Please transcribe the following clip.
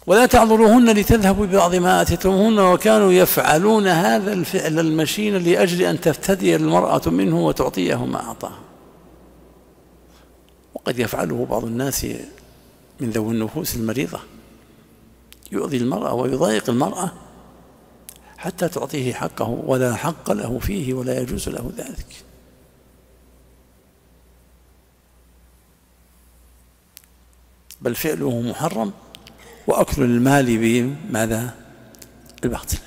ولا تعذروهن لتذهبوا ببعض ما آتيتموهن وكانوا يفعلون هذا الفعل المشين لأجل أن تفتدي المرأة منه وتعطيه ما أعطاه. وقد يفعله بعض الناس من ذوي النفوس المريضة، يؤذي المرأة ويضايق المرأة حتى تعطيه حقه ولا حق له فيه ولا يجوز له ذلك. بل فعله محرم، وأكل المال بماذا؟ بالباطل.